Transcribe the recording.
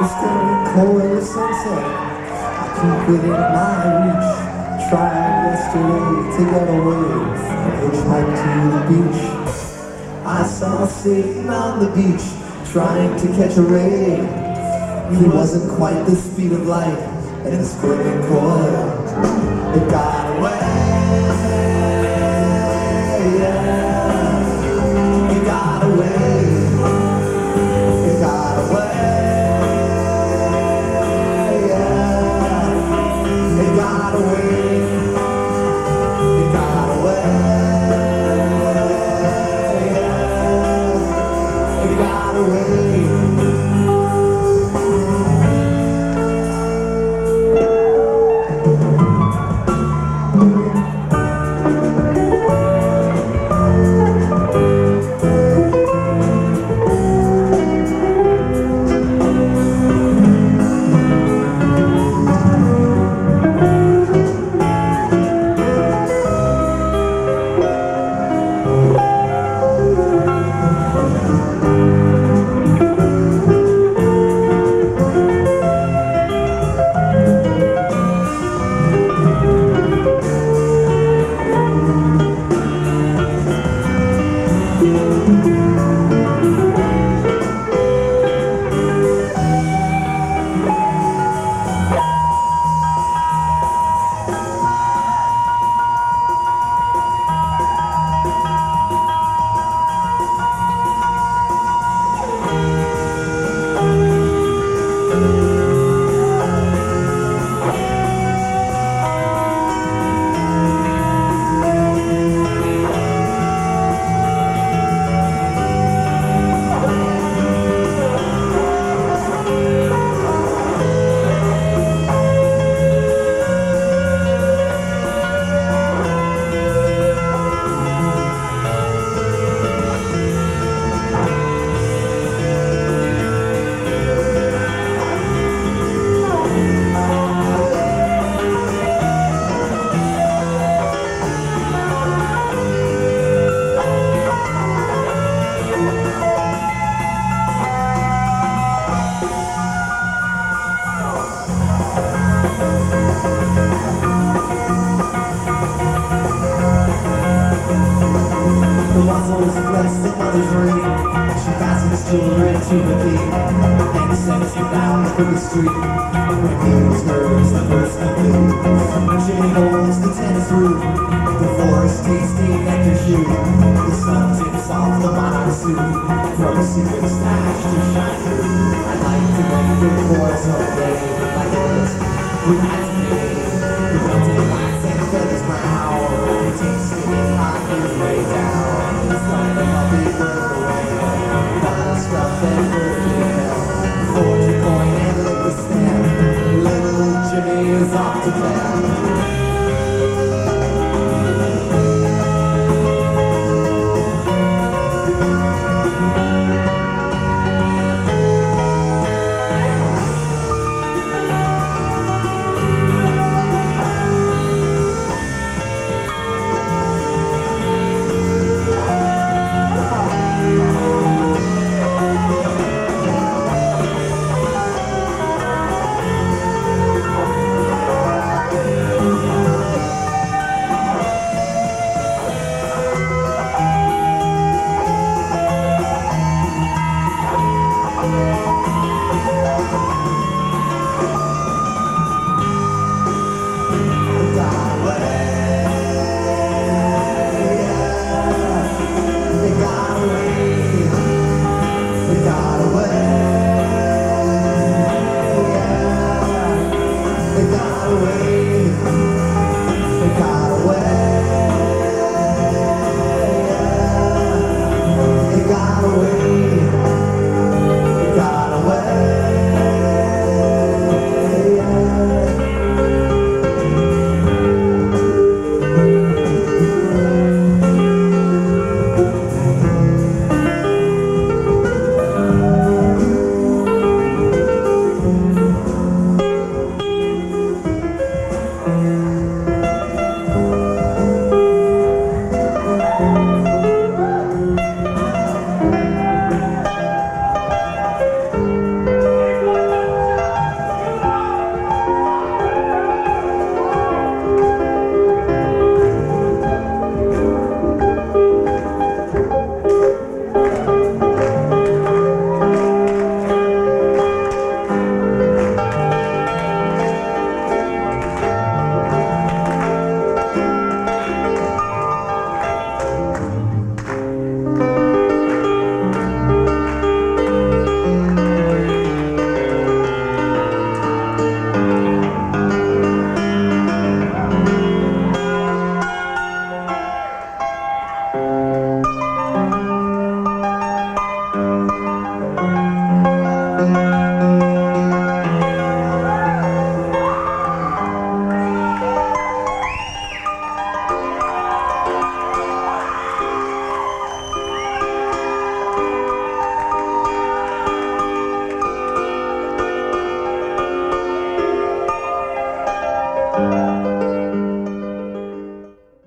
It's getting cold as sunset. I keep within my reach. Tried yesterday to get away from hitchhike to the beach. I saw Satan on the beach trying to catch a ray. He wasn't quite the speed of light, and the squirting coil, it got away. Yeah. It got away. It got away. Yeah. It got away. It got away. Yeah. It got away. Blessed mother's ring. She fastens children to the beat and sends them down the street. When heals hers the first complete. Jimmy holds the tennis root. The forest tasting nectar shoot. The sun tips off the monarch suit. From a secret stash to shine through. I'd like to make good boys someday. Like this, we had to be. We built in wax and feathers brown. We take skinny hot his way down. It's like a puppy broke away. Bottle stuff and birthday hell. Fortune coin and liquid stamp. Little Jimmy is off to town.